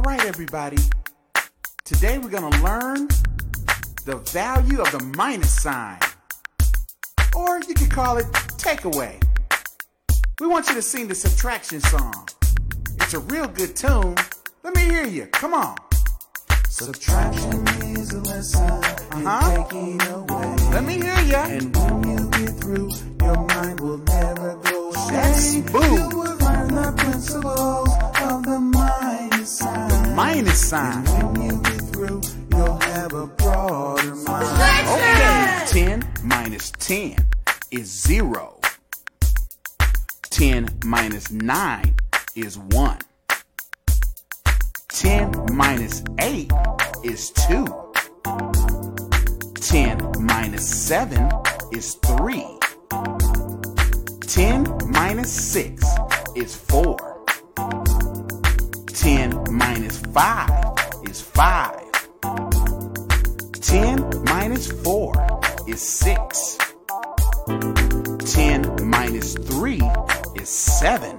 right, everybody. Today we're going to learn the value of the minus sign. Or you could call it takeaway. We want you to sing the subtraction song. It's a real good tune. Let me hear you. Come on. Subtraction is a lesson in taking away. Let me hear you. And when you get through, your mind will never go astray. Yes, boom. You will learn the principles of the minus sign. The minus sign. And when you get through, you'll have a broader mind. Okay. 10 minus 10 is 0. 10 minus 9 is 1. 10 minus 8 is 2. 10 minus 7 is 3. 10 minus 6 is 4. 10 minus 5 is 5. 10 minus 4 is 6. 10 minus 3 is 7.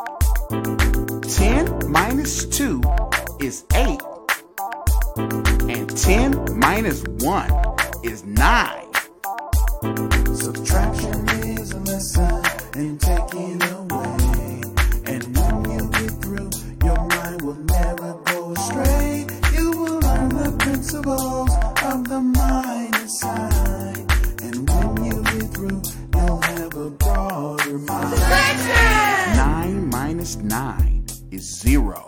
10 minus 2 is 8. And 10 minus 1 is 9. Subtraction is a lesson in taking away. And when you get through, your mind will never go astray. You will learn the principles of the minus sign. And when you get through, you'll have a broader mind. 9 minus 9 is 0.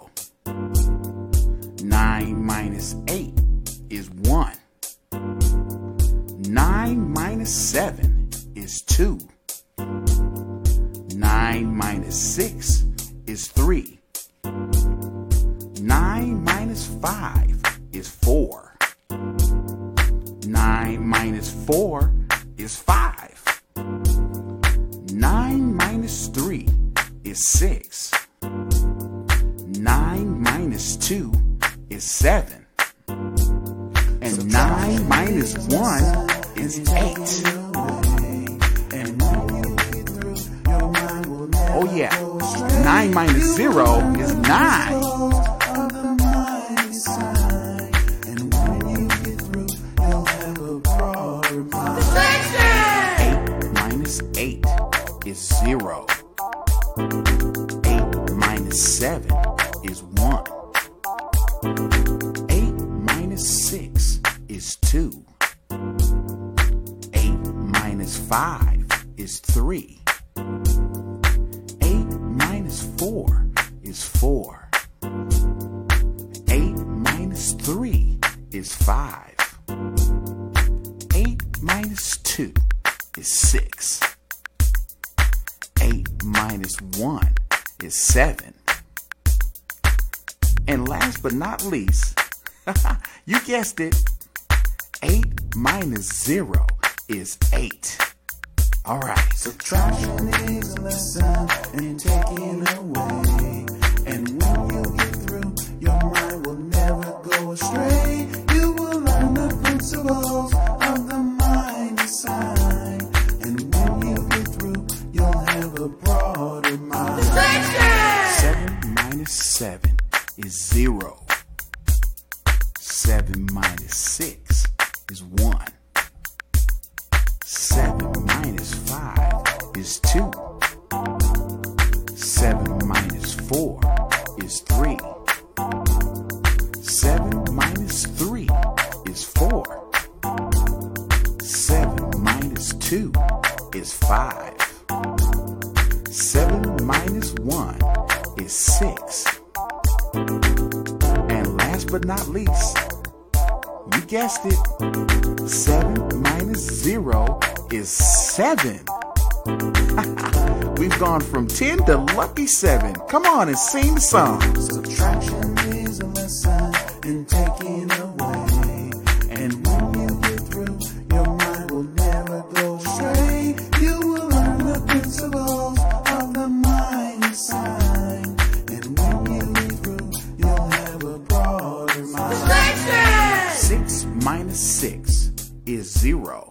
9 minus 8 is 1. 9 minus 7 is 2. 9 minus 6 is 3. 9 minus 5 is 4. 9 minus 4 is 5. 9 minus 3 is 6. 9 minus 2 is 7. And 9 minus 1 is 8. Oh yeah, 9 minus 0 is 9. 8 minus 8 is 0. 8 minus 7 is 1. 8 minus 6 is 2. 8 minus 5 is 3. 8 minus 4 is 4. 8 minus 3 is 5. 8 minus 2 is 6. 8 minus 1 is 7. And last but not least, you guessed it, 8 minus 0 is 8. All right. Subtraction is a lesson in taking away. And when you get through, your mind will never go astray. You will learn the principles of the minus sign. And when you get through, you'll have a broader mind. 7 minus 7 is 0. 7 minus 6 is 1. 7 minus 5 is 2. 7 minus 4 is 3. 7 minus 3 is 4. 7 minus 2 is 5. 7 minus 1 is 6. And last but not least, you guessed it, 7 minus 0 is 7. We've gone from 10 to lucky 7. Come on and sing the song. Subtraction is a lesson in taking away. And when you get through, your mind will never go astray. You will learn the principles of the minus sign. And when you get through, you'll have a broader mind. 6 minus 6 is 0.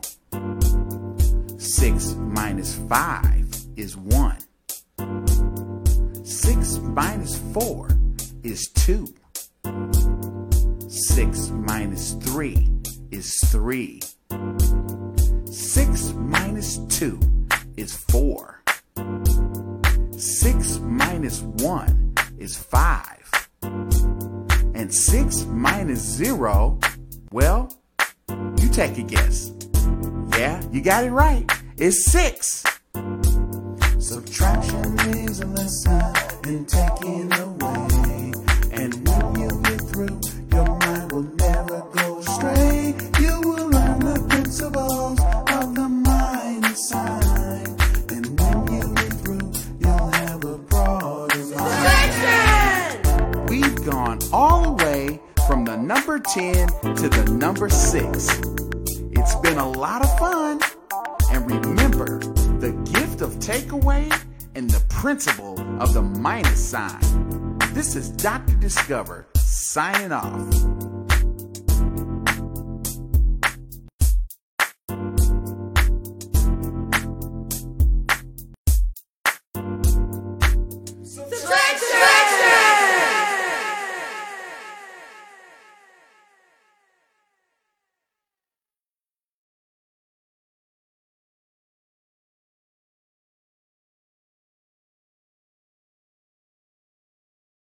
6 minus 5 is 1. 6 minus 4 is 2. 6 minus 3 is 3. 6 minus 2 is 4. 6 minus 1 is 5. And 6 minus 0, well, you take a guess. Yeah, you got it right. It's 6. Subtraction is a lesson in taking away. And when you get through, your mind will never go astray. You will learn the principles of the minus sign. And when you get through, you'll have a broader mind. We've gone all the way from the number 10 to the number 6. It's been a lot of fun. And remember the gift of takeaway and the principle of the minus sign. This is Dr. Discover signing off.